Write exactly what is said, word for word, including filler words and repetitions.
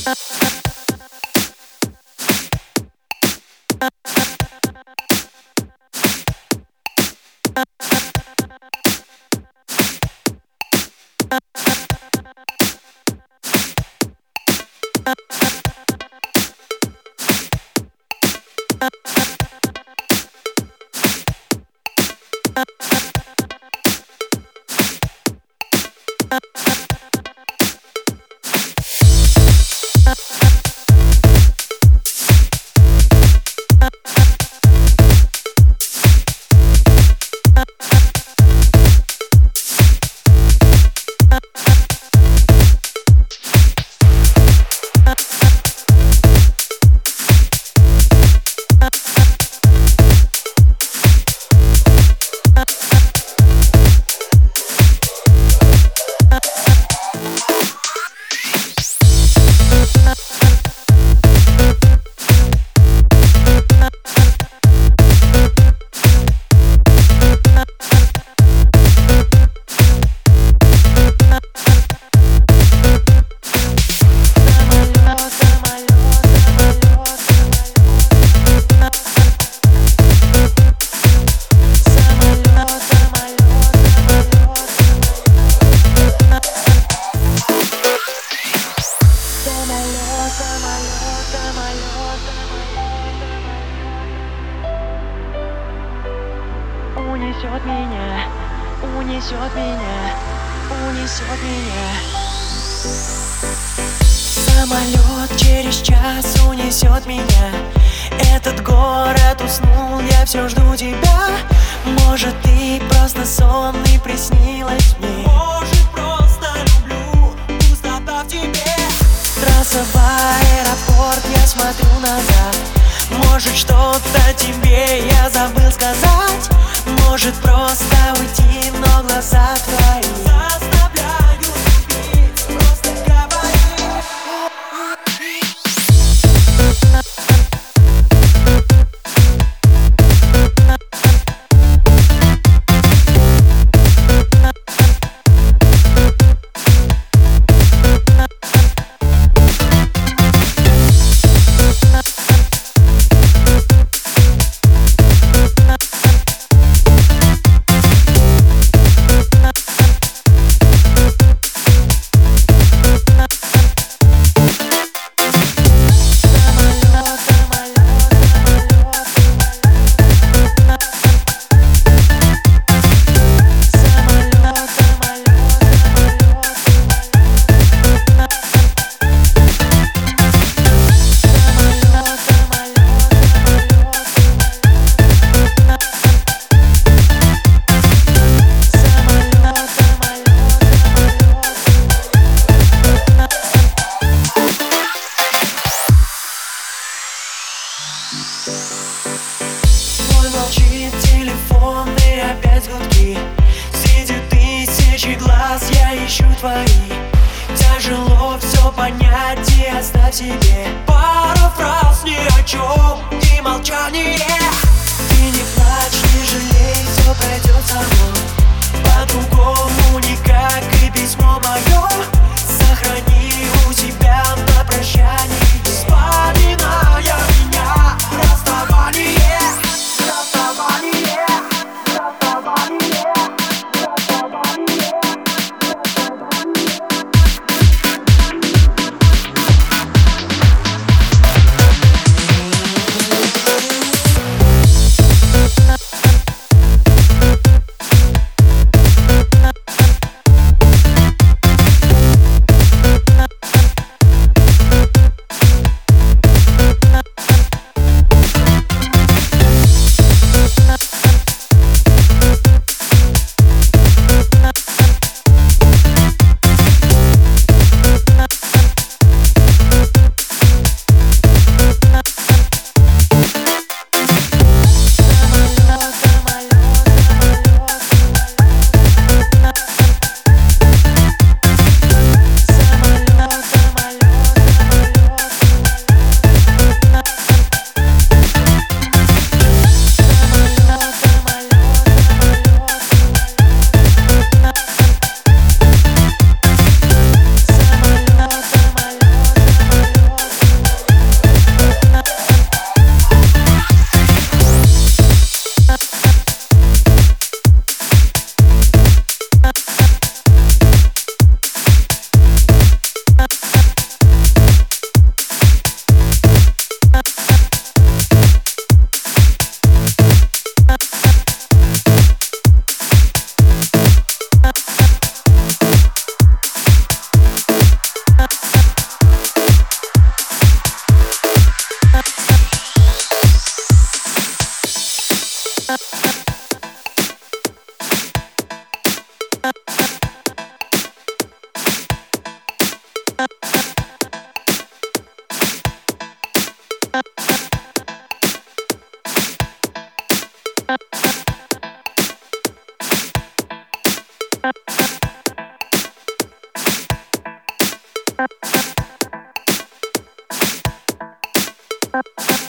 Унесет меня, унесет меня, унесет меня. Самолет через час унесет меня. Этот город уснул, я все жду тебя. Может, ты просто сон и приснилась мне. Может, просто люблю, пустота в тебе. Трасса в аэропорт, я смотрю назад. Может, что-то тебе я забыл сказать. Может, просто уйти, но глаза твои заставляю любить, просто говори. Мой молчит телефон и опять гудки. Среди тысячи глаз я ищу твои. Тяжело все понять и оставь себе Пару фраз ни о чем и молчание. Ты не плачь, не жалей, все пройдет само. По-другому никак, и письмо мое сохрани у себя на прощание. Вспоминая меня, расставание, расставание, расставание, расставание. We'll be right back.